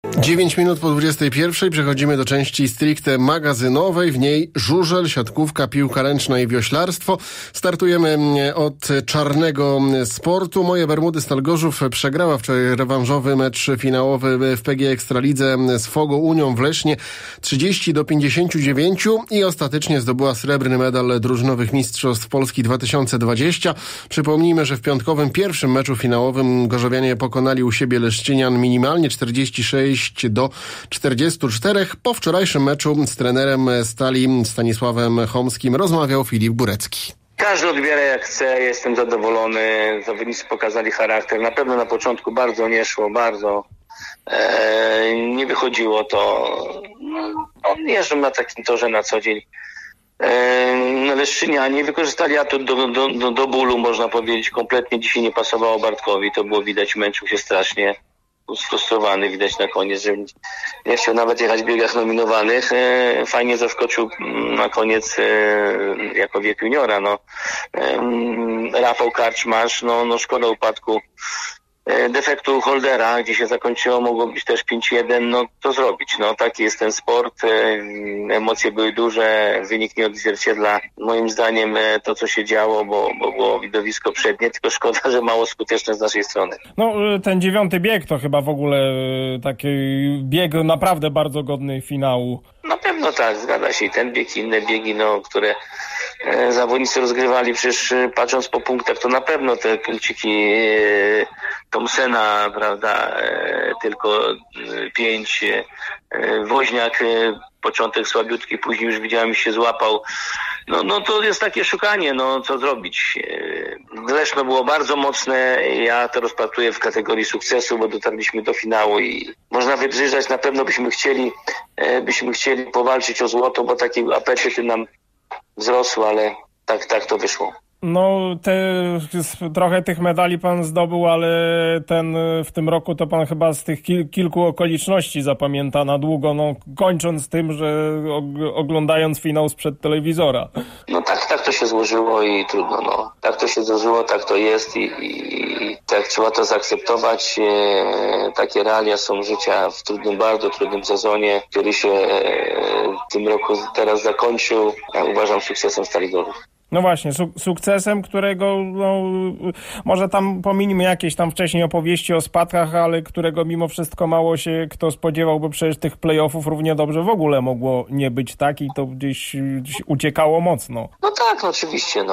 9 minut po 21 przechodzimy do części stricte magazynowej. W niej żużel, siatkówka, piłka ręczna i wioślarstwo. Startujemy od czarnego sportu. Moje Bermudy Stal Gorzów przegrała wczoraj rewanżowy mecz finałowy w PG Ekstralidze z Fogo Unią w Lesznie 30-59 i ostatecznie zdobyła srebrny medal drużynowych mistrzostw Polski 2020. Przypomnijmy, że w piątkowym pierwszym meczu finałowym gorzowianie pokonali u siebie Leszczynian minimalnie 46-44. Po wczorajszym meczu z trenerem Stali Stanisławem Chomskim rozmawiał Filip Burecki. Każdy odbiera jak chce, jestem zadowolony, zawodnicy pokazali charakter, na pewno na początku bardzo nie szło, nie wychodziło to, jeżdżą na takim torze na co dzień. Leszczynianie wykorzystali atut do bólu, można powiedzieć, kompletnie dzisiaj nie pasowało Bartkowi, to było widać, męczył się strasznie. Sfrustrowany, widać na koniec, że nie chciał nawet jechać w biegach nominowanych. Fajnie zaskoczył na koniec jako wiek juniora. Rafał Karczmarz, szkoda upadku defektu holdera, gdzie się zakończyło, mogło być też 5-1, to zrobić. Taki jest ten sport. Emocje były duże, wynik nie odzwierciedla moim zdaniem to, co się działo, bo było widowisko przednie, tylko szkoda, że mało skuteczne z naszej strony. Ten 9. bieg to chyba w ogóle taki bieg naprawdę bardzo godny finału. Na pewno tak, zgadza się. I ten bieg, inne biegi, które zawodnicy rozgrywali, przecież patrząc po punktach, to na pewno te punkciki Thompsona, prawda, tylko 5, Woźniak, początek słabiutki, później już widziałem, się złapał. To jest takie szukanie, co zrobić. Leszno było bardzo mocne, ja to rozpatruję w kategorii sukcesu, bo dotarliśmy do finału i można wybrzyżać, na pewno byśmy chcieli powalczyć o złoto, bo takie apetyty nam wzrosły, ale tak to wyszło. Trochę tych medali pan zdobył, ale w tym roku to pan chyba z tych kilku okoliczności zapamięta na długo, kończąc tym, że oglądając finał sprzed telewizora. Tak to się złożyło i trudno, tak to się złożyło, tak to jest i tak trzeba to zaakceptować. Takie realia są życia w bardzo trudnym sezonie, który się w tym roku teraz zakończył. Ja uważam sukcesem Stali Gorzów. Właśnie, sukcesem, którego może tam pominimy jakieś tam wcześniej opowieści o spadkach, ale którego mimo wszystko mało się kto spodziewał, bo przecież tych play-offów równie dobrze w ogóle mogło nie być tak i to gdzieś uciekało mocno. Tak, oczywiście.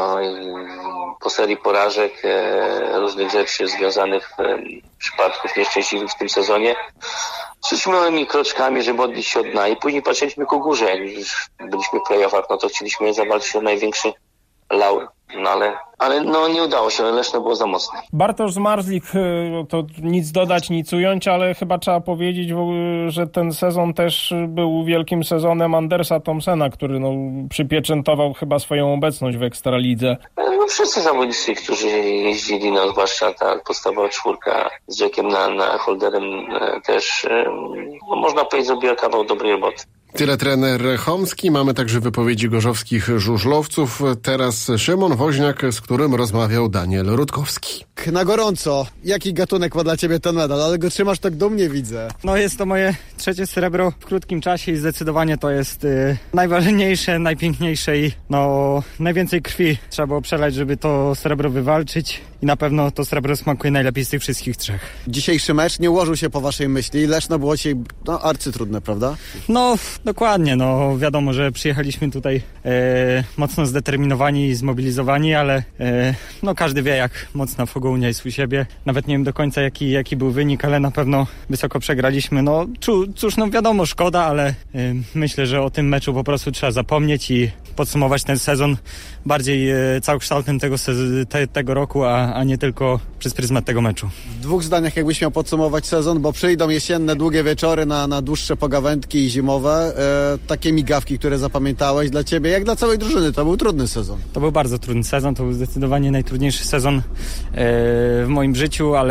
Po serii porażek, różnych rzeczy związanych, przypadków nieszczęśliwych w tym sezonie, szliśmy małymi kroczkami, żeby odbić się od dna i później patrzyliśmy ku górze. Jak już byliśmy w play-offach, to chcieliśmy zawalczyć o największy laur. Ale nie udało się, Leszno było za mocne. Bartosz Zmarzlik, to nic dodać, nic ująć, ale chyba trzeba powiedzieć, że ten sezon też był wielkim sezonem Andersa Thompsona, który przypieczętował chyba swoją obecność w Ekstralidze. Wszyscy zawodnicy, którzy jeździli, zwłaszcza ta podstawowa czwórka z Jackiem na holderem też, można powiedzieć, zrobiła kawał dobrej roboty. Tyle trener Chomski. Mamy także wypowiedzi gorzowskich żużlowców. Teraz Szymon Woźniak, z którym rozmawiał Daniel Rutkowski. Na gorąco. Jaki gatunek ma dla ciebie ten medal? Ale go trzymasz tak dumnie, widzę. Jest to moje 3. srebro w krótkim czasie i zdecydowanie to jest najważniejsze, najpiękniejsze i najwięcej krwi trzeba było przelać, żeby to srebro wywalczyć i na pewno to srebro smakuje najlepiej z tych wszystkich 3. Dzisiejszy mecz nie ułożył się po waszej myśli. Leszno było dzisiaj arcytrudne, prawda? Dokładnie. Wiadomo, że przyjechaliśmy tutaj mocno zdeterminowani i zmobilizowani, ale każdy wie, jak mocna Fogo Unia jest u siebie. Nawet nie wiem do końca, jaki był wynik, ale na pewno wysoko przegraliśmy. Cóż, wiadomo, szkoda, ale myślę, że o tym meczu po prostu trzeba zapomnieć i podsumować ten sezon bardziej całokształtem tego roku, a nie tylko przez pryzmat tego meczu. W 2 zdaniach jakbyś miał podsumować sezon, bo przyjdą jesienne, długie wieczory na dłuższe pogawędki i zimowe. Takie migawki, które zapamiętałeś dla ciebie, jak dla całej drużyny. To był trudny sezon. To był bardzo trudny sezon, to był zdecydowanie najtrudniejszy sezon w moim życiu, ale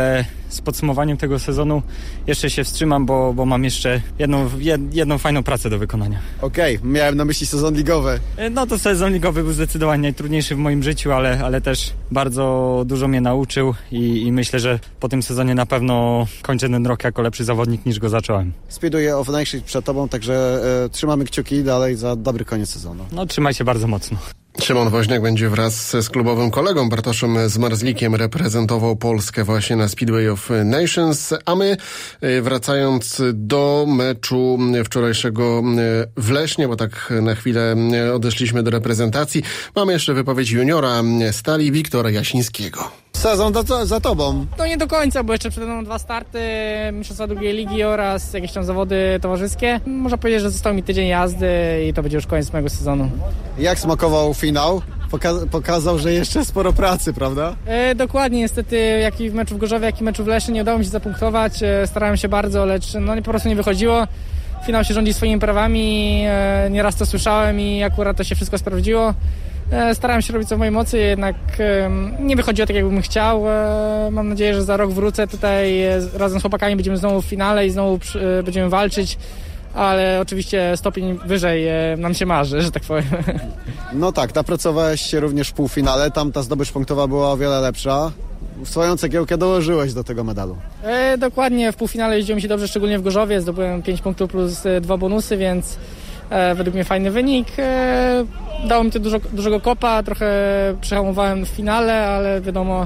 z podsumowaniem tego sezonu jeszcze się wstrzymam, bo mam jeszcze jedną fajną pracę do wykonania. Okej, miałem na myśli sezon ligowy. No to sezon ligowy był zdecydowanie najtrudniejszy w moim życiu, ale też bardzo dużo mnie nauczył i myślę, że po tym sezonie na pewno kończę ten rok jako lepszy zawodnik niż go zacząłem. Speedway of Nations przed tobą, także trzymamy kciuki dalej za dobry koniec sezonu. No trzymaj się bardzo mocno. Szymon Woźniak będzie wraz z klubowym kolegą Bartoszem Zmarzlikiem reprezentował Polskę właśnie na Speedway of Nations, a my wracając do meczu wczorajszego w Lesznie, bo tak na chwilę odeszliśmy do reprezentacji, mamy jeszcze wypowiedź juniora Stali Wiktora Jasińskiego. Sezon za tobą. No nie do końca, bo jeszcze przede mną 2 starty, mistrzostwa drugiej ligi oraz jakieś tam zawody towarzyskie. Można powiedzieć, że został mi tydzień jazdy i to będzie już koniec mojego sezonu. Jak smakował finał? Pokazał, że jeszcze sporo pracy, prawda? Dokładnie, niestety jak i w meczu w Gorzowie, jak i w meczu w Lesznie nie udało mi się zapunktować. Starałem się bardzo, lecz po prostu nie wychodziło. Finał się rządzi swoimi prawami, nieraz to słyszałem i akurat to się wszystko sprawdziło. Starałem się robić co w mojej mocy, jednak nie wychodziło tak, jakbym chciał. Mam nadzieję, że za rok wrócę tutaj razem z chłopakami, będziemy znowu w finale i znowu będziemy walczyć, ale oczywiście stopień wyżej nam się marzy, że tak powiem. No tak, napracowałeś się również w półfinale, tam ta zdobycz punktowa była o wiele lepsza. Swoją cegiełkę dołożyłeś do tego medalu. Dokładnie, w półfinale jeździło mi się dobrze, szczególnie w Gorzowie, zdobyłem 5 punktów plus 2 bonusy, więc według mnie fajny wynik. Dało mi to dużego kopa, trochę przehamowałem w finale, ale wiadomo,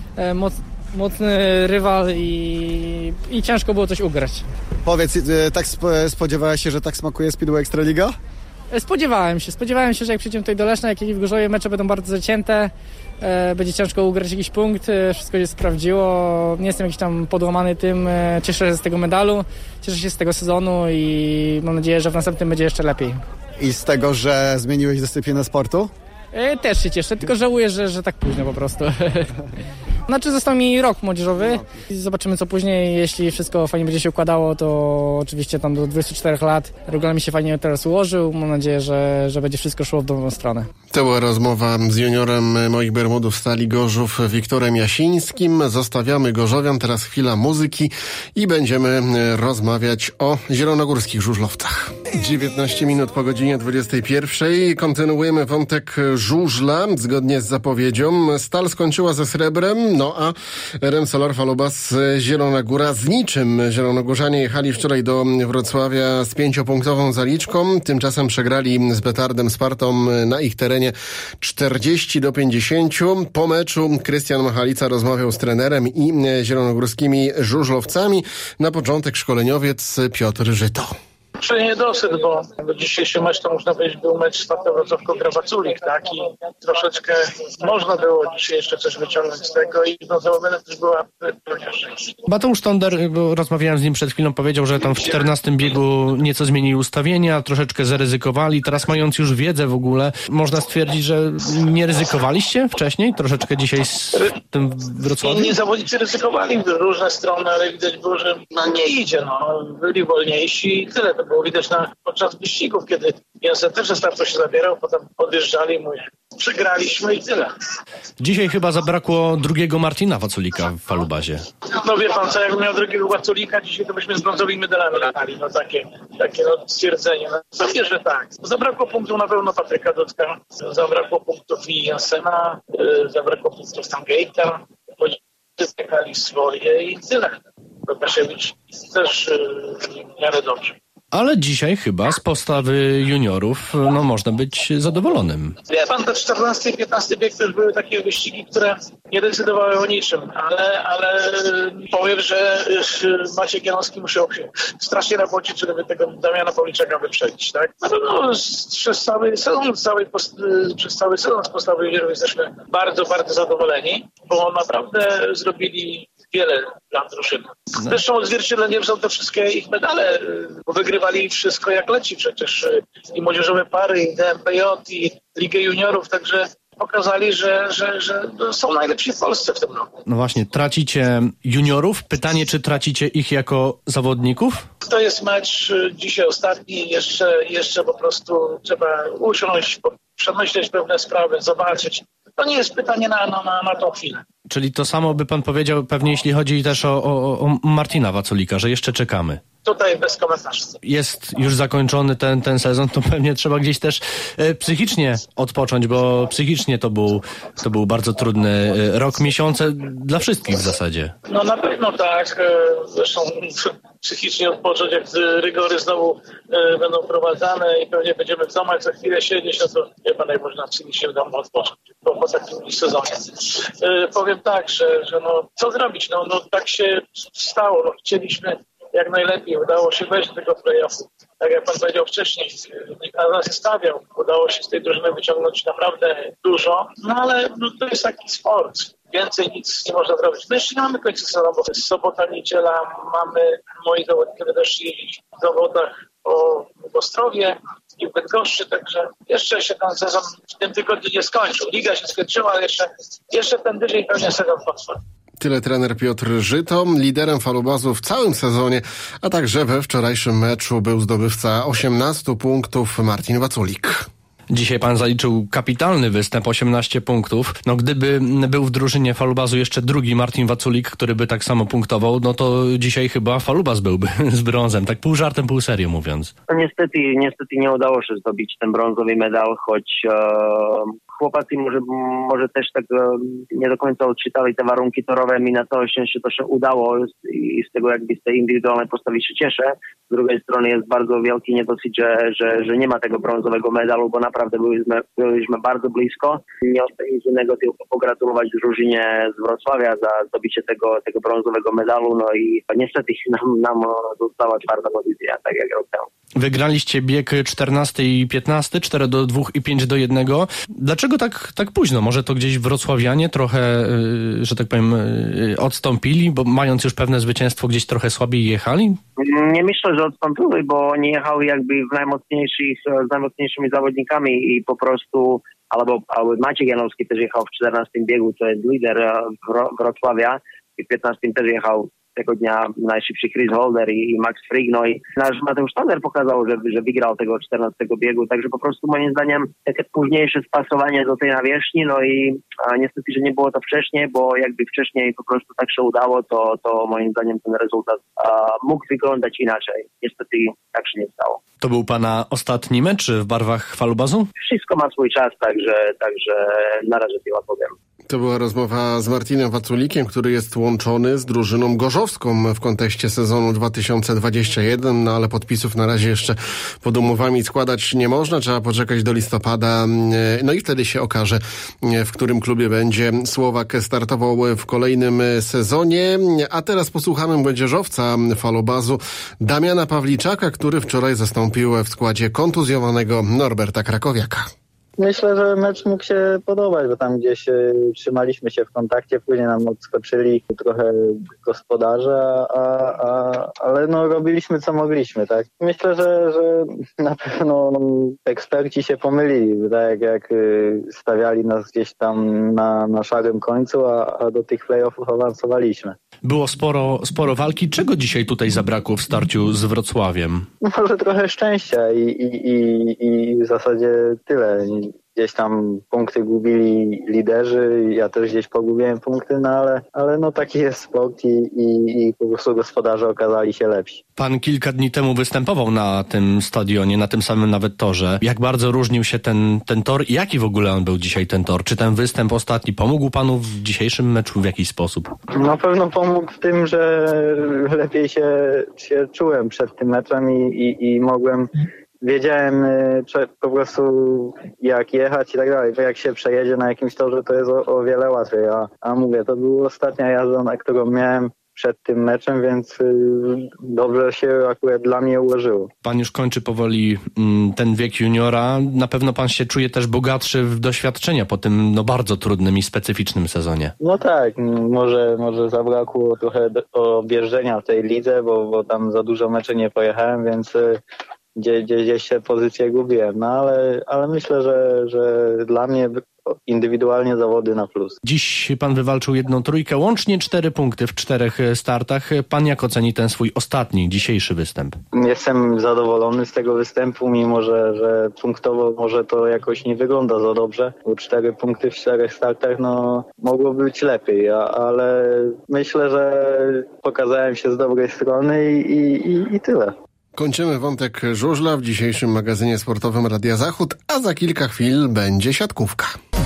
mocny rywal i ciężko było coś ugrać. Powiedz, tak spodziewałeś się, że tak smakuje Speedway Ekstraliga? Spodziewałem się, że jak przyjdziemy tutaj do Leszna, jak i w Gorzowie, mecze będą bardzo zacięte, będzie ciężko ugrać jakiś punkt, wszystko się sprawdziło, nie jestem jakiś tam podłamany tym, cieszę się z tego medalu, cieszę się z tego sezonu i mam nadzieję, że w następnym będzie jeszcze lepiej. I z tego, że zmieniłeś dyscyplinę sportu? Też się cieszę, tylko żałuję, że tak późno po prostu. Znaczy został mi rok młodzieżowy i zobaczymy co później. Jeśli wszystko fajnie będzie się układało, to oczywiście tam do 24 lat regulamin się fajnie teraz ułożył. Mam nadzieję, że będzie wszystko szło w dobrą stronę. To była rozmowa z juniorem moich Bermudów Stali Gorzów Wiktorem Jasińskim. Zostawiamy Gorzowian, teraz chwila muzyki i będziemy rozmawiać o zielonogórskich żużlowcach. 19 minut po godzinie 21. Kontynuujemy wątek żużla. Zgodnie z zapowiedzią Stal skończyła ze srebrem, no a Remsolor Falubas Zielona Góra z niczym. Zielonogórzanie jechali wczoraj do Wrocławia z 5-punktową zaliczką. Tymczasem przegrali z Petardem Spartą na ich terenie 40-50. Po meczu Krystian Machalica rozmawiał z trenerem i zielonogórskimi żużlowcami. Na początek szkoleniowiec Piotr Żyto. Czy niedosyt, bo dzisiejszy mecz to można powiedzieć był mecz Sparta Wrocławko-Grawaculik, tak? I troszeczkę można było dzisiaj jeszcze coś wyciągnąć z tego i notabene też była pełnia szczęścia. Mateusz Tonder, bo rozmawiałem z nim przed chwilą, powiedział, że tam w 14 biegu nieco zmienili ustawienia, troszeczkę zaryzykowali. Teraz mając już wiedzę w ogóle, można stwierdzić, że nie ryzykowaliście wcześniej? Troszeczkę dzisiaj z tym Wrocławiem? Inni zawodnicy ryzykowali w różne strony, ale widać było, że nie idzie. Byli wolniejsi i tyle. To było widać podczas wyścigów, kiedy Jędrzej też ze startu się zabierał, potem odjeżdżali, przegraliśmy i tyle. Dzisiaj chyba zabrakło drugiego Martina Waculika w Falubazie. No wie pan co, jakbym miał drugiego Waculika, dzisiaj to byśmy z brązowymi medalami latali. Takie stwierdzenie. Pewnie, że tak. Zabrakło punktów na pewno Patryka Dudka, zabrakło punktów i Jensena, zabrakło punktów Gate'a, bo skakali swoje i tyle. Łukaszewicz też w miarę dobrze. Ale dzisiaj chyba z postawy juniorów można być zadowolonym. Wie pan, te 14 i 15 bieg też były takie wyścigi, które nie decydowały o niczym, ale powiem, że Maciek Janowski musiał się strasznie napocić, żeby tego Damiana Pawliczaka wyprzedzić, tak? Na pewno przez cały sezon z postawy juniorów jesteśmy bardzo, bardzo zadowoleni, bo naprawdę zrobili wiele dla drużyny. Zresztą odzwierciedleniem są te wszystkie ich medale, bo wygrywali wszystko jak leci przecież i młodzieżowe pary, i DMPJ, i Ligę Juniorów, także pokazali, że są najlepsi w Polsce w tym roku. No właśnie, tracicie juniorów. Pytanie, czy tracicie ich jako zawodników? To jest mecz dzisiaj ostatni, jeszcze po prostu trzeba usiąść, przemyśleć pewne sprawy, zobaczyć. To nie jest pytanie na tą chwilę. Czyli to samo by pan powiedział pewnie, jeśli chodzi też o Martina Waculika, że jeszcze czekamy. Tutaj bez komentarzy. Jest już zakończony ten sezon, to pewnie trzeba gdzieś też psychicznie odpocząć, bo psychicznie to był bardzo trudny rok, miesiące dla wszystkich w zasadzie. No na pewno tak. Zresztą psychicznie odpocząć, jak rygory znowu będą wprowadzane i pewnie będziemy w domach za chwilę siedzieć, no to chyba najważniej psychicznie w domu odpocząć po takim sezonie. Powiem tak, że no co zrobić? No tak się stało. No, chcieliśmy jak najlepiej. Udało się wejść do tego play-offu. Tak jak pan powiedział wcześniej, nikt na nas nie stawiał. Udało się z tej drużyny wyciągnąć naprawdę dużo. No ale to jest taki sport. Więcej nic nie można zrobić. No jeszcze nie mamy końca sezonu, bo to jest sobota, niedziela. Moi zawodnicy weszli w zawodach w Ostrowie i w Bydgoszczy, także jeszcze się ten sezon w tym tygodniu nie skończył. Liga się skończyła, ale jeszcze ten tydzień pewnie sezon potrwa. Tyle trener Piotr Żyto, liderem Falubazu w całym sezonie, a także we wczorajszym meczu był zdobywca 18 punktów Martin Waculik. Dzisiaj pan zaliczył kapitalny występ, 18 punktów. No gdyby był w drużynie Falubazu jeszcze drugi Martin Waculik, który by tak samo punktował, no to dzisiaj chyba Falubaz byłby z brązem, tak pół żartem, pół serio mówiąc. No niestety nie udało się zdobyć ten brązowy medal, choć chłopacy może też tak nie do końca odczytali te warunki torowe. Mi na całe szczęście to się udało i z tego jakby z tej indywidualnej postawy się cieszę. Z drugiej strony jest bardzo wielki niedosyt, że nie ma tego brązowego medalu, bo naprawdę byliśmy bardzo blisko. Nie ostatnie nic innego, tylko pogratulować drużynie z Wrocławia za zdobycie tego brązowego medalu. No i niestety nam została 4. pozycja, tak jak rok temu. Wygraliście bieg 14 i 15, 4-2 i 5-1. Dlaczego tak późno? Może to gdzieś wrocławianie trochę, że tak powiem, odstąpili, bo mając już pewne zwycięstwo gdzieś trochę słabiej jechali? Nie myślę, że odstąpili, bo oni jechali jakby z najmocniejszymi zawodnikami i po prostu, albo Maciek Janowski też jechał w 14 biegu, to jest lider Wrocławia i w 15 też jechał tego dnia najszybszy Chris Holder i Max Frick, no i nasz Mateusz Tanner pokazał, że wygrał tego 14 biegu, także po prostu moim zdaniem takie późniejsze spasowanie do tej nawierzchni, no i niestety, że nie było to wcześniej, bo jakby wcześniej po prostu tak się udało, to moim zdaniem ten rezultat mógł wyglądać inaczej. Niestety tak się nie stało. To był pana ostatni mecz w barwach Falubazu? Wszystko ma swój czas, także na razie tyle powiem. To była rozmowa z Martinem Waculikiem, który jest łączony z drużyną gorzowską w kontekście sezonu 2021, no ale podpisów na razie jeszcze pod umowami składać nie można, trzeba poczekać do listopada, no i wtedy się okaże, w którym klubie będzie Słowak startował w kolejnym sezonie. A teraz posłuchamy młodzieżowca Falubazu Damiana Pawliczaka, który wczoraj zastąpił w składzie kontuzjowanego Norberta Krakowiaka. Myślę, że mecz mógł się podobać, bo tam gdzieś trzymaliśmy się w kontakcie, później nam odskoczyli trochę gospodarze, ale no robiliśmy co mogliśmy, tak. Myślę, że na pewno eksperci się pomylili, tak jak stawiali nas gdzieś tam na szarym końcu, a do tych play-offów awansowaliśmy. Było sporo walki. Czego dzisiaj tutaj zabrakło w starciu z Wrocławiem? Może trochę szczęścia i w zasadzie tyle. Gdzieś tam punkty gubili liderzy, ja też gdzieś pogubiłem punkty, ale no taki jest sport i po prostu gospodarze okazali się lepsi. Pan kilka dni temu występował na tym stadionie, na tym samym nawet torze. Jak bardzo różnił się ten tor i jaki w ogóle on był dzisiaj ten tor? Czy ten występ ostatni pomógł panu w dzisiejszym meczu w jakiś sposób? Na pewno pomógł w tym, że lepiej się czułem przed tym meczem i mogłem... Wiedziałem po prostu jak jechać i tak dalej, bo jak się przejedzie na jakimś torze, to jest o wiele łatwiej, a mówię, to była ostatnia jazda, na którą miałem przed tym meczem, więc dobrze się akurat dla mnie ułożyło. Pan już kończy powoli ten wiek juniora, na pewno pan się czuje też bogatszy w doświadczenia po tym bardzo trudnym i specyficznym sezonie. No tak, może zabrakło trochę objeżdżenia w tej lidze, bo tam za dużo meczy nie pojechałem, więc... Gdzieś się pozycję gubiłem, no ale myślę, że dla mnie indywidualnie zawody na plus. Dziś pan wywalczył 1 trójkę, łącznie 4 punkty w 4 startach. Pan jak oceni ten swój ostatni, dzisiejszy występ? Jestem zadowolony z tego występu, mimo że punktowo może to jakoś nie wygląda za dobrze, bo 4 punkty w 4 startach, no mogłoby być lepiej, ale myślę, że pokazałem się z dobrej strony i tyle. Kończymy wątek żużla w dzisiejszym magazynie sportowym Radia Zachód, a za kilka chwil będzie siatkówka.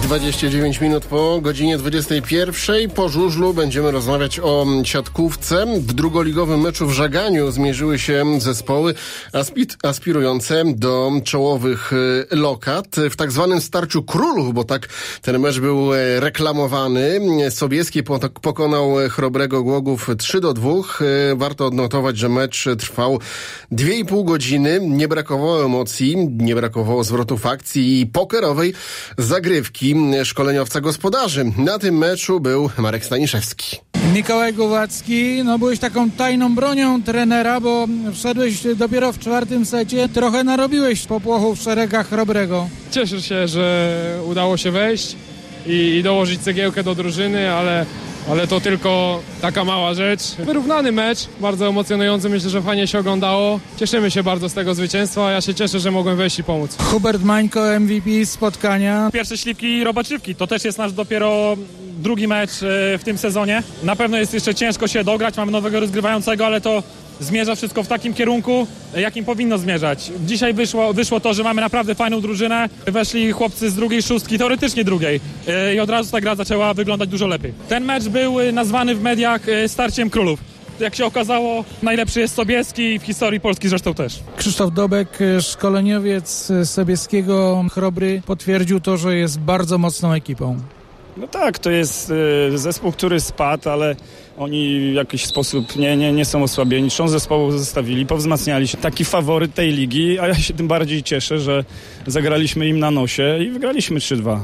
29 minut po godzinie 21. Po żużlu będziemy rozmawiać o siatkówce. W drugoligowym meczu w Żaganiu zmierzyły się zespoły aspirujące do czołowych lokat. W tak zwanym starciu królów, bo tak ten mecz był reklamowany, Sobieski pokonał Chrobrego Głogów 3-2. Warto odnotować, że mecz trwał 2,5 godziny. Nie brakowało emocji, nie brakowało zwrotów akcji i pokerowej zagrywki szkoleniowca gospodarzy. Na tym meczu był Marek Staniszewski. Mikołaj Głowacki, byłeś taką tajną bronią trenera, bo wszedłeś dopiero w 4. secie. Trochę narobiłeś popłochu w szeregach Chrobrego. Cieszę się, że udało się wejść i dołożyć cegiełkę do drużyny, ale to tylko taka mała rzecz. Wyrównany mecz, bardzo emocjonujący, myślę, że fajnie się oglądało. Cieszymy się bardzo z tego zwycięstwa, ja się cieszę, że mogłem wejść i pomóc. Hubert Mańko, MVP spotkania. Pierwsze śliwki i robaczywki, to też jest nasz dopiero drugi mecz w tym sezonie. Na pewno jest jeszcze ciężko się dograć, mamy nowego rozgrywającego, ale to zmierza wszystko w takim kierunku, jakim powinno zmierzać. Dzisiaj wyszło to, że mamy naprawdę fajną drużynę. Weszli chłopcy z drugiej szóstki, teoretycznie drugiej. I od razu ta gra zaczęła wyglądać dużo lepiej. Ten mecz był nazwany w mediach starciem królów. Jak się okazało, najlepszy jest Sobieski i w historii Polski zresztą też. Krzysztof Dobek, szkoleniowiec Sobieskiego Chrobry, potwierdził to, że jest bardzo mocną ekipą. No tak, to jest zespół, który spadł, ale oni w jakiś sposób nie są osłabieni. Trzon zespołu zostawili, powzmacniali się. Taki faworyt tej ligi, a ja się tym bardziej cieszę, że zagraliśmy im na nosie i wygraliśmy 3-2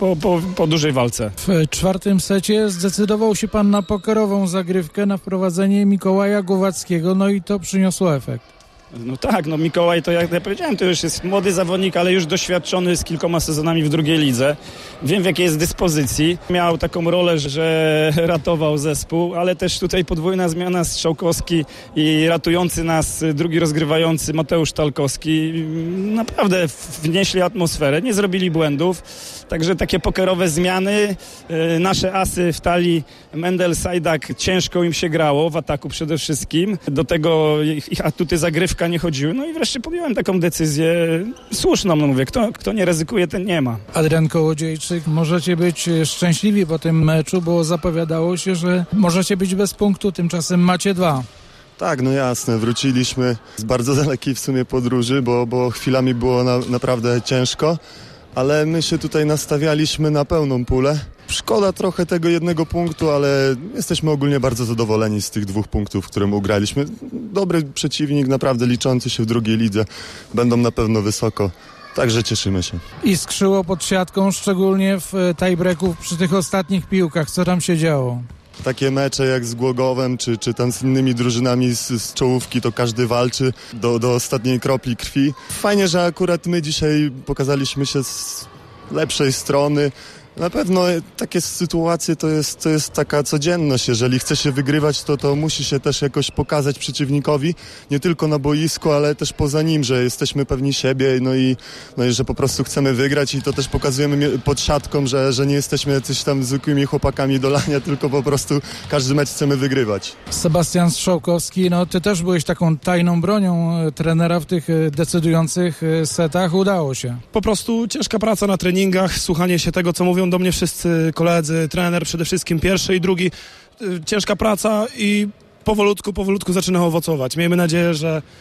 po dużej walce. W 4. secie zdecydował się pan na pokerową zagrywkę, na wprowadzenie Mikołaja Głowackiego, i to przyniosło efekt. No tak, Mikołaj to jak ja powiedziałem, to już jest młody zawodnik, ale już doświadczony z kilkoma sezonami w drugiej lidze. Wiem, w jakiej jest dyspozycji. Miał taką rolę, że ratował zespół, ale też tutaj podwójna zmiana Strzałkowski i ratujący nas drugi rozgrywający Mateusz Talkowski. Naprawdę wnieśli atmosferę, nie zrobili błędów. Także takie pokerowe zmiany. Nasze asy w talii Mendel, Sajdak, ciężko im się grało, w ataku przede wszystkim. Do tego ich atuty zagrywka nie chodziły. I wreszcie podjąłem taką decyzję słuszną. Mówię, kto nie ryzykuje, ten nie ma. Adrian Kołodziejczyk, możecie być szczęśliwi po tym meczu, bo zapowiadało się, że możecie być bez punktu, tymczasem macie 2. Tak, jasne. Wróciliśmy z bardzo dalekiej w sumie podróży, bo chwilami było naprawdę ciężko. Ale my się tutaj nastawialiśmy na pełną pulę. Szkoda trochę tego 1 punktu, ale jesteśmy ogólnie bardzo zadowoleni z tych 2 punktów, które ugraliśmy. Dobry przeciwnik, naprawdę liczący się w drugiej lidze. Będą na pewno wysoko, także cieszymy się. I skrzyło pod siatką, szczególnie w tiebreaku przy tych ostatnich piłkach. Co tam się działo? Takie mecze jak z Głogowem, czy tam z innymi drużynami z czołówki, to każdy walczy do ostatniej kropli krwi. Fajnie, że akurat my dzisiaj pokazaliśmy się z lepszej strony. Na pewno takie sytuacje to jest taka codzienność. Jeżeli chce się wygrywać, to musi się też jakoś pokazać przeciwnikowi, nie tylko na boisku, ale też poza nim, że jesteśmy pewni siebie, i że po prostu chcemy wygrać i to też pokazujemy pod siatką, że nie jesteśmy jacyś tam zwykłymi chłopakami do lania, tylko po prostu każdy mecz chcemy wygrywać. Sebastian Strzałkowski, ty też byłeś taką tajną bronią trenera w tych decydujących setach. Udało się. Po prostu ciężka praca na treningach, słuchanie się tego, co mówią do mnie wszyscy koledzy, trener przede wszystkim, pierwszy i drugi. Ciężka praca i powolutku zaczyna owocować. Miejmy nadzieję,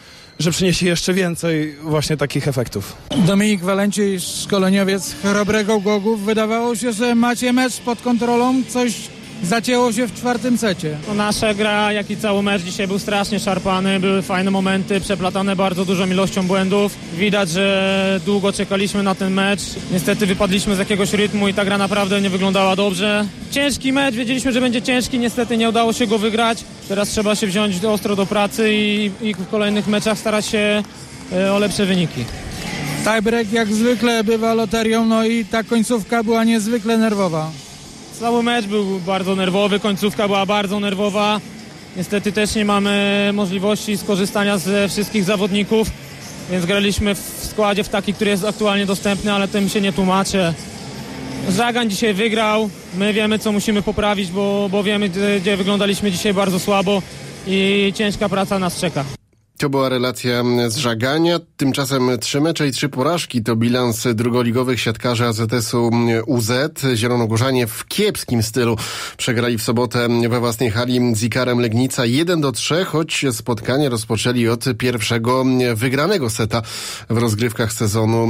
że przyniesie jeszcze więcej właśnie takich efektów. Dominik Walenciej, szkoleniowiec Chrobrego Głogów. Wydawało się, że macie mecz pod kontrolą. Coś zacięło się w 4. secie. Nasza gra, jak i cały mecz dzisiaj był strasznie szarpany, były fajne momenty, przeplatane bardzo dużą ilością błędów. Widać, że długo czekaliśmy na ten mecz. Niestety wypadliśmy z jakiegoś rytmu i ta gra naprawdę nie wyglądała dobrze. Ciężki mecz, wiedzieliśmy, że będzie ciężki, niestety nie udało się go wygrać. Teraz trzeba się wziąć ostro do pracy i w kolejnych meczach starać się o lepsze wyniki. Tiebreak jak zwykle bywa loterią, no i ta końcówka była niezwykle nerwowa. Cały mecz był bardzo nerwowy, końcówka była bardzo nerwowa. Niestety też nie mamy możliwości skorzystania ze wszystkich zawodników, więc graliśmy w składzie w taki, który jest aktualnie dostępny, ale tym się nie tłumaczę. Żagań dzisiaj wygrał, my wiemy, co musimy poprawić, bo wiemy, gdzie wyglądaliśmy dzisiaj bardzo słabo i ciężka praca nas czeka. To była relacja z Żagania. Tymczasem 3 mecze i 3 porażki to bilans drugoligowych siatkarzy AZS-u UZ. Zielonogórzanie w kiepskim stylu przegrali w sobotę we własnej hali z Ikarem Legnica 1-3, choć spotkanie rozpoczęli od pierwszego wygranego seta w rozgrywkach sezonu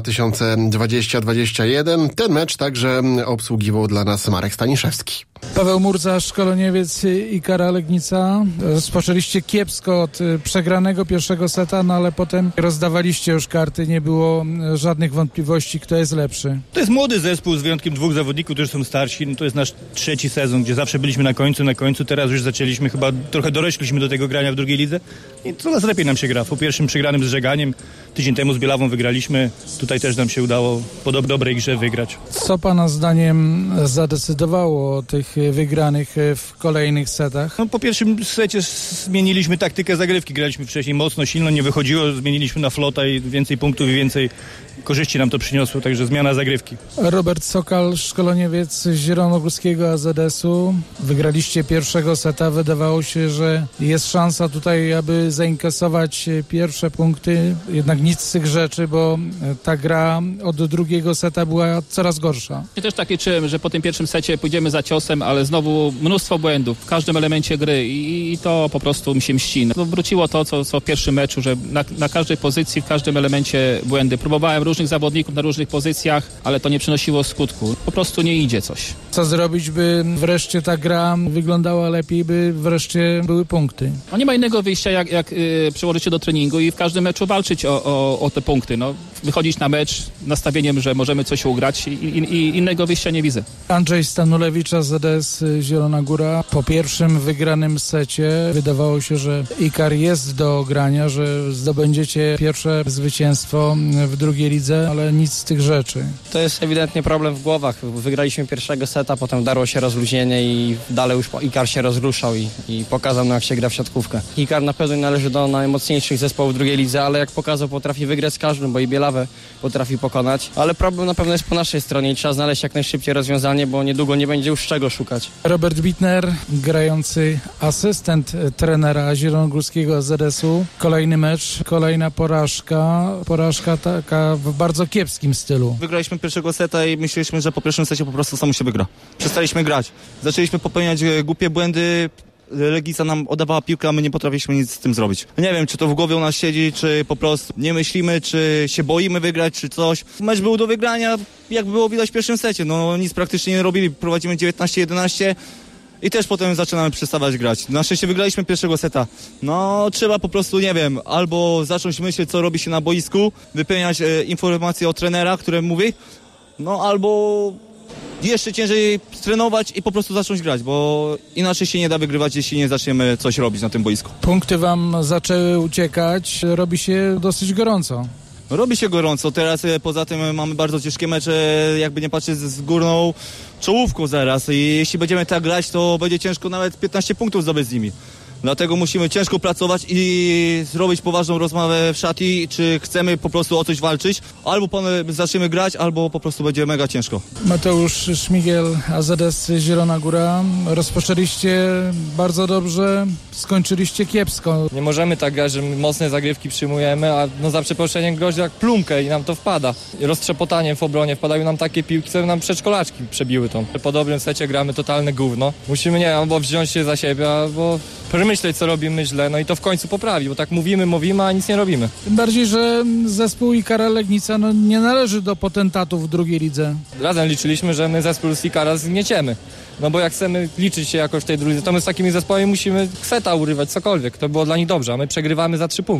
2020-2021. Ten mecz także obsługiwał dla nas Marek Staniszewski. Paweł Murza, szkoleniowiec Ikara Legnica. Rozpoczęliście kiepsko od przegranego pierwszego seta, no ale potem rozdawaliście już karty, nie było żadnych wątpliwości, kto jest lepszy. To jest młody zespół z wyjątkiem 2 zawodników, którzy są starsi. No to jest nasz 3. sezon, gdzie zawsze byliśmy na końcu. Teraz już zaczęliśmy, chyba trochę dorośliśmy do tego grania w drugiej lidze i coraz lepiej nam się gra. Po pierwszym przegranym z Żeganiem, tydzień temu z Bielawą wygraliśmy. Tutaj też nam się udało po dobrej grze wygrać. Co pana zdaniem zadecydowało o tych wygranych w kolejnych setach? No, po pierwszym secie zmieniliśmy taktykę zagrywki. Graliśmy wcześniej mocno, silno, nie wychodziło. Zmieniliśmy na flota i więcej punktów i więcej korzyści nam to przyniosło, także zmiana zagrywki. Robert Sokal, szkoleniowiec Zielonogórskiego AZS-u. Wygraliście pierwszego seta. Wydawało się, że jest szansa tutaj, aby zainkasować pierwsze punkty. Jednak nic z tych rzeczy, bo ta gra od drugiego seta była coraz gorsza. Ja też tak liczyłem, że po tym pierwszym secie pójdziemy za ciosem, ale znowu mnóstwo błędów w każdym elemencie gry i to po prostu mi się mści. No, wróciło to, co w pierwszym meczu, że na każdej pozycji, w każdym elemencie błędy. Próbowałem różnych zawodników na różnych pozycjach, ale to nie przynosiło skutku. Po prostu nie idzie coś. Co zrobić, by wreszcie ta gra wyglądała lepiej, by wreszcie były punkty? No nie ma innego wyjścia, jak przełożyć się do treningu i w każdym meczu walczyć o te punkty. No, wychodzić na mecz nastawieniem, że możemy coś ugrać i innego wyjścia nie widzę. Andrzej Stanulewicz, AZS Zielona Góra. Po pierwszym wygranym secie wydawało się, że Ikar jest do grania, że zdobędziecie pierwsze zwycięstwo w drugiej lidze, ale nic z tych rzeczy. To jest ewidentnie problem w głowach. Wygraliśmy pierwszego seta, potem darło się rozluźnienie i dalej już Ikar się rozruszał i pokazał nam, jak się gra w siatkówkę. Ikar na pewno należy do najmocniejszych zespołów w drugiej lidze, ale jak pokazał, potrafi wygrać z każdym, bo i Bielawę potrafi pokonać. Ale problem na pewno jest po naszej stronie i trzeba znaleźć jak najszybciej rozwiązanie, bo niedługo nie będzie już czego szukać. Robert Bittner, grający asystent trenera zielonogórskiego AZS-u. Kolejny mecz, kolejna porażka. Porażka taka w bardzo kiepskim stylu. Wygraliśmy pierwszego seta i myśleliśmy, że po pierwszym secie po prostu samo się wygra. Przestaliśmy grać. Zaczęliśmy popełniać głupie błędy. Legnica nam oddawała piłkę, a my nie potrafiliśmy nic z tym zrobić. Nie wiem, czy to w głowie u nas siedzi, czy po prostu nie myślimy, czy się boimy wygrać, czy coś. Mecz był do wygrania, jak było widać w pierwszym secie. No nic praktycznie nie robili. Prowadzimy 19-11 i też potem zaczynamy przestawać grać. Na szczęście wygraliśmy pierwszego seta. No trzeba po prostu, nie wiem, albo zacząć myśleć, co robi się na boisku, wypełniać informacje od trenera, które mówi, no albo jeszcze ciężej trenować i po prostu zacząć grać, bo inaczej się nie da wygrywać, jeśli nie zaczniemy coś robić na tym boisku. Punkty wam zaczęły uciekać, robi się dosyć gorąco. Robi się gorąco, teraz poza tym mamy bardzo ciężkie mecze, jakby nie patrzeć z górną czołówką zaraz i jeśli będziemy tak grać, to będzie ciężko nawet 15 punktów zdobyć z nimi. Dlatego musimy ciężko pracować i zrobić poważną rozmowę w szatni, czy chcemy po prostu o coś walczyć. Albo zaczniemy grać, albo po prostu będzie mega ciężko. Mateusz Szmigiel, AZS Zielona Góra. Rozpoczęliście bardzo dobrze, skończyliście kiepsko. Nie możemy tak grać, że mocne zagrywki przyjmujemy, a no za przeproszeniem grozi jak plumkę i nam to wpada. Roztrzepotaniem w obronie wpadają nam takie piłki, które nam przedszkolaczki przebiły tą. Po dobrym secie gramy totalne gówno. Musimy, nie wiem, albo wziąć się za siebie, albo przemyśleć, co robimy źle, no i to w końcu poprawi, bo tak mówimy, a nic nie robimy. Tym bardziej, że zespół Ikara Legnica nie należy do potentatów w drugiej lidze. Razem liczyliśmy, że my zespół z Ikara zgnieciemy. No bo jak chcemy liczyć się jakoś w tej drugiej, to my z takimi zespołami musimy kseta urywać, cokolwiek. To było dla nich dobrze, a my przegrywamy za 3 punkty.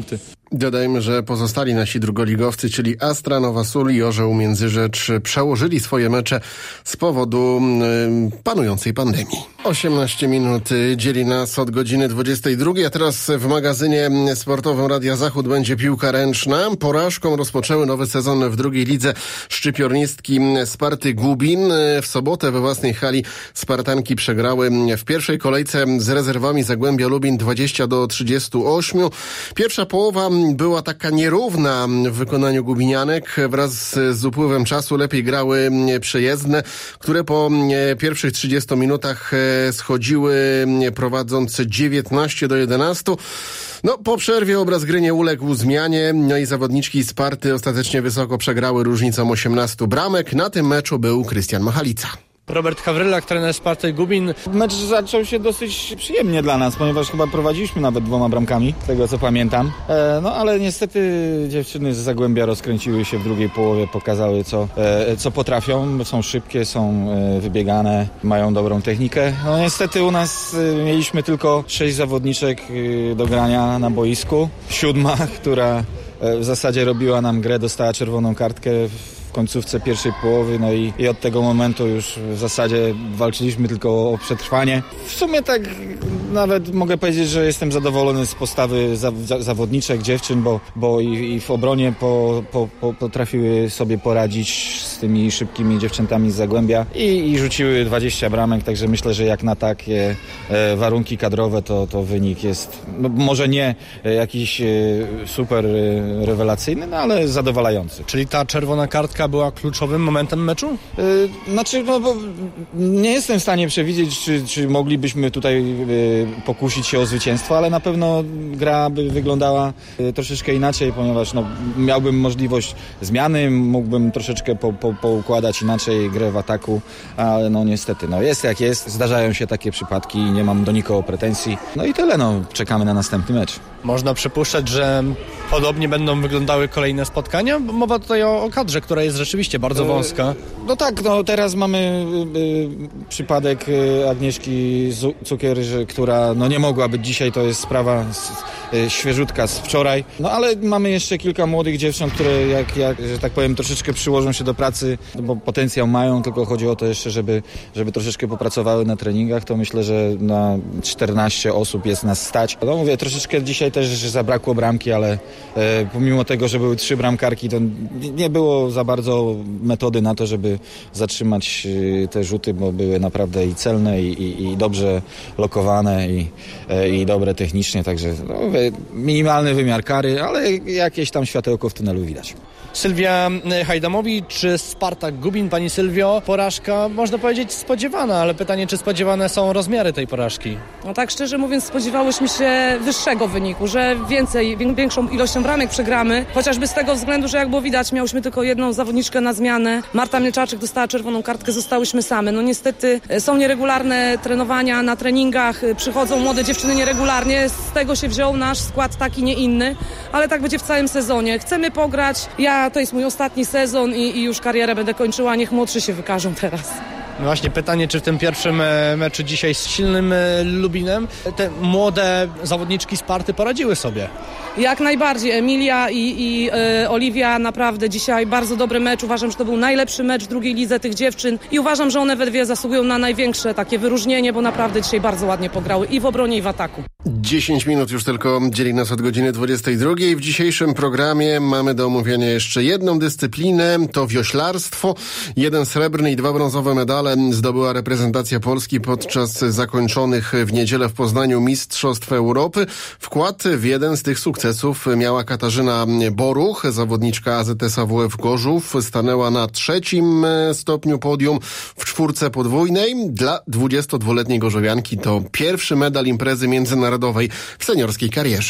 Dodajmy, że pozostali nasi drugoligowcy, czyli Astra, Nowa Sól i Orzeł Międzyrzecz, przełożyli swoje mecze z powodu panującej pandemii. 18 minut dzieli nas od godziny 22, a teraz w magazynie sportowym Radia Zachód będzie piłka ręczna. Porażką rozpoczęły nowy sezon w drugiej lidze szczypiornistki Sparty Gubin. W sobotę we własnej hali Spartanki przegrały w pierwszej kolejce z rezerwami Zagłębia Lubin 20-38. Pierwsza połowa była taka nierówna w wykonaniu gubinianek. Wraz z upływem czasu lepiej grały przejezdne, które po pierwszych 30 minutach schodziły, prowadząc 19-11. Po przerwie obraz gry nie uległ zmianie, i zawodniczki Sparty ostatecznie wysoko przegrały różnicą 18 bramek. Na tym meczu był Krystian Machalica. Robert Hawrylak, trener Sparty Gubin. Mecz zaczął się dosyć przyjemnie dla nas, ponieważ chyba prowadziliśmy nawet 2 bramkami, z tego co pamiętam. Ale niestety dziewczyny z Zagłębia rozkręciły się w drugiej połowie, pokazały co potrafią. Są szybkie, są wybiegane, mają dobrą technikę. Niestety u nas mieliśmy tylko 6 zawodniczek do grania na boisku. 7, która w zasadzie robiła nam grę, dostała czerwoną kartkę w końcówce pierwszej połowy, i od tego momentu już w zasadzie walczyliśmy tylko o przetrwanie. W sumie tak nawet mogę powiedzieć, że jestem zadowolony z postawy zawodniczek, dziewczyn, bo i w obronie potrafiły sobie poradzić z tymi szybkimi dziewczętami z Zagłębia i rzuciły 20 bramek, także myślę, że jak na takie warunki kadrowe, to wynik jest może nie jakiś super rewelacyjny, ale zadowalający. Czyli ta czerwona kartka była kluczowym momentem meczu? Bo nie jestem w stanie przewidzieć, czy moglibyśmy tutaj pokusić się o zwycięstwo, ale na pewno gra by wyglądała troszeczkę inaczej, ponieważ miałbym możliwość zmiany, mógłbym troszeczkę poukładać inaczej grę w ataku, ale niestety, jest jak jest, zdarzają się takie przypadki i nie mam do nikogo pretensji. I tyle, czekamy na następny mecz. Można przypuszczać, że podobnie będą wyglądały kolejne spotkania? Mowa tutaj o kadrze, która jest rzeczywiście bardzo wąska. Teraz mamy przypadek Agnieszki Cukier, która nie mogła być dzisiaj, to jest sprawa świeżutka z wczoraj. Ale mamy jeszcze kilka młodych dziewcząt, które że tak powiem, troszeczkę przyłożą się do pracy, bo potencjał mają, tylko chodzi o to jeszcze, żeby troszeczkę popracowały na treningach, to myślę, że na 14 osób jest nas stać. Mówię, troszeczkę dzisiaj też zabrakło bramki, ale pomimo tego, że były 3 bramkarki, to nie było za bardzo metody na to, żeby zatrzymać te rzuty, bo były naprawdę i celne, i dobrze lokowane, i dobre technicznie, także minimalny wymiar kary, ale jakieś tam światełko w tunelu widać. Sylwia Hajdamowicz, Spartak Gubin. Pani Sylwio, porażka można powiedzieć spodziewana, ale pytanie, czy spodziewane są rozmiary tej porażki? Tak szczerze mówiąc, spodziewałyśmy się wyższego wyniku, że większą ilością bramek przegramy, chociażby z tego względu, że jak było widać, miałyśmy tylko jedną zawodniczkę na zmianę. Marta Mleczarczyk dostała czerwoną kartkę, zostałyśmy same. Niestety są nieregularne trenowania na treningach, przychodzą młode dziewczyny nieregularnie, z tego się wziął nasz skład taki, nie inny, ale tak będzie w całym sezonie. Chcemy pograć, to jest mój ostatni sezon i już karierę będę kończyła, niech młodszy się wykażą teraz. Właśnie pytanie, czy w tym pierwszym meczu dzisiaj z silnym Lubinem te młode zawodniczki Sparty poradziły sobie? Jak najbardziej. Emilia i Oliwia naprawdę dzisiaj bardzo dobry mecz. Uważam, że to był najlepszy mecz w drugiej lidze tych dziewczyn i uważam, że one we dwie zasługują na największe takie wyróżnienie, bo naprawdę dzisiaj bardzo ładnie pograły i w obronie, i w ataku. 10 minut już tylko dzieli nas od godziny 22. W dzisiejszym programie mamy do omówienia jeszcze jedną dyscyplinę, to wioślarstwo. 1 srebrny i 2 brązowe medale zdobyła reprezentacja Polski podczas zakończonych w niedzielę w Poznaniu Mistrzostw Europy. Wkład w jeden z tych sukcesów miała Katarzyna Boruch, zawodniczka AZS AWF Gorzów. Stanęła na 3. stopniu podium w 4 podwójnej. Dla 22-letniej gorzowianki to pierwszy medal imprezy międzynarodowej w seniorskiej karierze.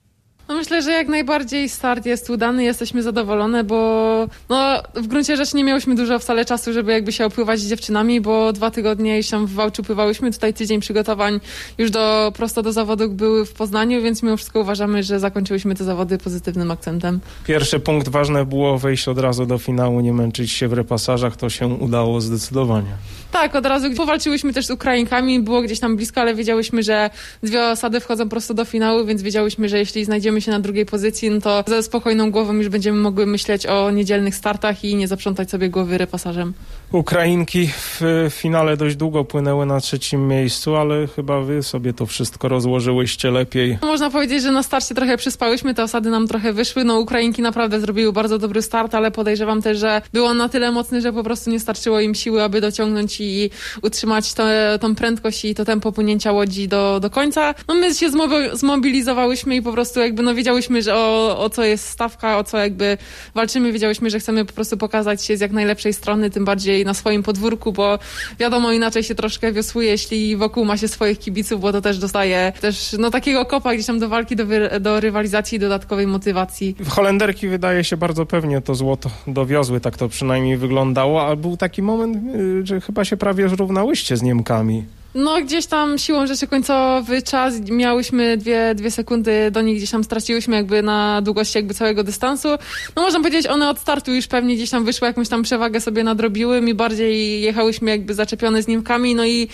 Myślę, że jak najbardziej start jest udany, jesteśmy zadowolone, bo w gruncie rzeczy nie miałyśmy dużo wcale czasu, żeby się opływać z dziewczynami, bo 2 tygodnie już tam w Wałczu pływałyśmy, tutaj tydzień przygotowań już prosto do zawodów były w Poznaniu, więc mimo wszystko uważamy, że zakończyłyśmy te zawody pozytywnym akcentem. Pierwszy punkt, ważne było wejść od razu do finału, nie męczyć się w repasażach, to się udało zdecydowanie. Tak, od razu powalczyłyśmy też z Ukrainkami, było gdzieś tam blisko, ale wiedziałyśmy, że 2 osady wchodzą prosto do finału, więc wiedziałyśmy, że jeśli znajdziemy znajdziemy się na drugiej pozycji, no to ze spokojną głową już będziemy mogły myśleć o niedzielnych startach i nie zaprzątać sobie głowy repasażem. Ukrainki w finale dość długo płynęły na 3. miejscu, ale chyba wy sobie to wszystko rozłożyłyście lepiej. Można powiedzieć, że na starcie trochę przyspałyśmy, te osady nam trochę wyszły. No Ukrainki naprawdę zrobiły bardzo dobry start, ale podejrzewam też, że był on na tyle mocny, że po prostu nie starczyło im siły, aby dociągnąć i utrzymać tą prędkość i to tempo płynięcia łodzi do końca. No my się zmobilizowałyśmy i po prostu jakby no wiedziałyśmy, że o co jest stawka, o co jakby walczymy. Wiedziałyśmy, że chcemy po prostu pokazać się z jak najlepszej strony, tym bardziej na swoim podwórku, bo wiadomo, inaczej się troszkę wiosłuje, jeśli wokół ma się swoich kibiców, bo to też dostaje takiego kopa gdzieś tam do walki, do rywalizacji i dodatkowej motywacji. Holenderki wydaje się bardzo pewnie to złoto dowiozły, tak to przynajmniej wyglądało, a był taki moment, że chyba się prawie zrównałyście z Niemkami. No gdzieś tam siłą rzeczy końcowy czas miałyśmy 2 sekundy do nich, gdzieś tam straciłyśmy jakby na długości jakby całego dystansu. No można powiedzieć, one od startu już pewnie gdzieś tam wyszły, jakąś tam przewagę sobie nadrobiły. My bardziej jechałyśmy jakby zaczepione z Niemkami, no i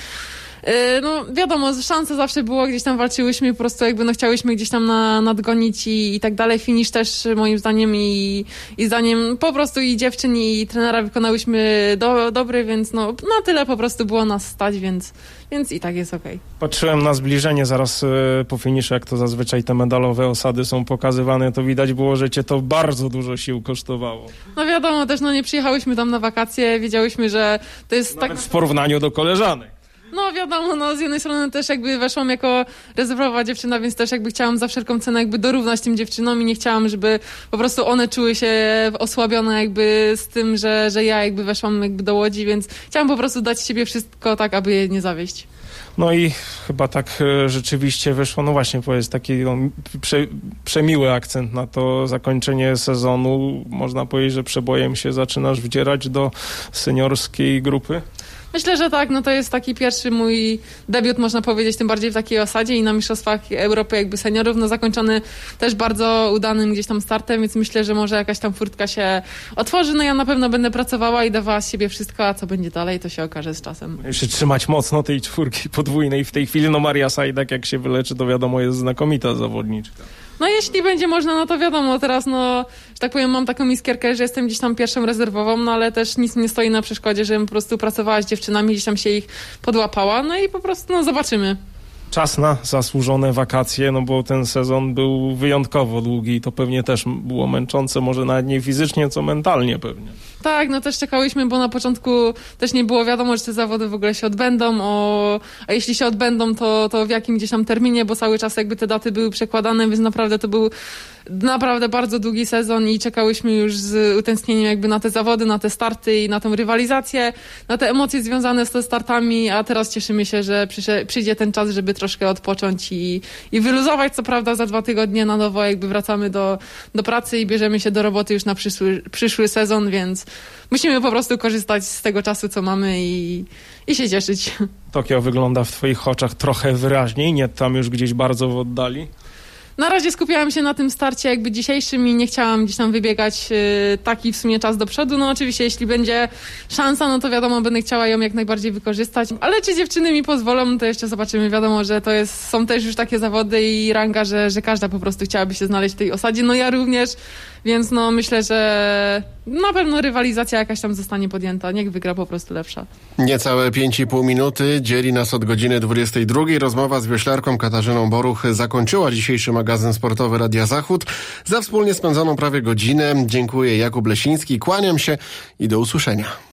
no wiadomo, szanse zawsze było, gdzieś tam walczyłyśmy, po prostu jakby no chciałyśmy gdzieś tam nadgonić i tak dalej. Finish też moim zdaniem i zdaniem po prostu i dziewczyn i trenera wykonałyśmy dobry, więc no na tyle po prostu było nas stać, więc i tak jest okej. Patrzyłem na zbliżenie zaraz po finiszu, jak to zazwyczaj te medalowe osady są pokazywane, to widać było, że cię to bardzo dużo sił kosztowało. No wiadomo, też no nie przyjechałyśmy tam na wakacje, wiedziałyśmy, że to jest nawet tak w porównaniu do koleżanek. No wiadomo, no z jednej strony też jakby weszłam jako rezerwowa dziewczyna, więc też jakby chciałam za wszelką cenę jakby dorównać tym dziewczynom i nie chciałam, żeby po prostu one czuły się osłabione jakby z tym, że ja jakby weszłam jakby do Łodzi, więc chciałam po prostu dać z siebie wszystko tak, aby je nie zawieść. No i chyba tak rzeczywiście wyszło, no właśnie powiedz, taki przemiły akcent na to zakończenie sezonu. Można powiedzieć, że przebojem się zaczynasz wdzierać do seniorskiej grupy? Myślę, że tak, no to jest taki pierwszy mój debiut, można powiedzieć, tym bardziej w takiej osadzie i na Mistrzostwach Europy jakby seniorów, no zakończony też bardzo udanym gdzieś tam startem, więc myślę, że może jakaś tam furtka się otworzy, no ja na pewno będę pracowała i dawała z siebie wszystko, a co będzie dalej, to się okaże z czasem. Jeszcze trzymać mocno tej 4 podwójnej w tej chwili, no Maria Sajdak jak się wyleczy, to wiadomo jest znakomita zawodniczka. No jeśli będzie można, no to wiadomo, teraz no, że tak powiem, mam taką iskierkę, że jestem gdzieś tam pierwszą rezerwową, no ale też nic nie stoi na przeszkodzie, żebym po prostu pracowała z dziewczynami, gdzieś tam się ich podłapała, no i po prostu no zobaczymy. Czas na zasłużone wakacje, no bo ten sezon był wyjątkowo długi i to pewnie też było męczące, może nawet nie fizycznie, co mentalnie pewnie. Tak, no też czekałyśmy, bo na początku też nie było wiadomo, czy te zawody w ogóle się odbędą, a jeśli się odbędą, to w jakim gdzieś tam terminie, bo cały czas jakby te daty były przekładane, więc naprawdę to był naprawdę bardzo długi sezon i czekałyśmy już z utęsknieniem jakby na te zawody, na te starty i na tą rywalizację, na te emocje związane z te startami, a teraz cieszymy się, że przyjdzie ten czas, żeby troszkę odpocząć i wyluzować. Co prawda za 2 tygodnie na nowo jakby wracamy do pracy i bierzemy się do roboty już na przyszły sezon, więc musimy po prostu korzystać z tego czasu, co mamy i się cieszyć. Tokio wygląda w twoich oczach trochę wyraźniej, nie tam już gdzieś bardzo w oddali? Na razie skupiałam się na tym starcie jakby dzisiejszym i nie chciałam gdzieś tam wybiegać taki w sumie czas do przodu. No oczywiście, jeśli będzie szansa, no to wiadomo, będę chciała ją jak najbardziej wykorzystać. Ale czy dziewczyny mi pozwolą, no to jeszcze zobaczymy. Wiadomo, że to są też już takie zawody i ranga, że każda po prostu chciałaby się znaleźć w tej osadzie. No ja również, więc no myślę, że na pewno rywalizacja jakaś tam zostanie podjęta. Niech wygra po prostu lepsza. Niecałe 5,5 minuty dzieli nas od godziny 22. Rozmowa z wioślarką Katarzyną Boruch zakończyła dzisiejszy magazyn sportowy Radia Zachód. Za wspólnie spędzoną prawie godzinę dziękuję Jakub Lesiński, kłaniam się i do usłyszenia.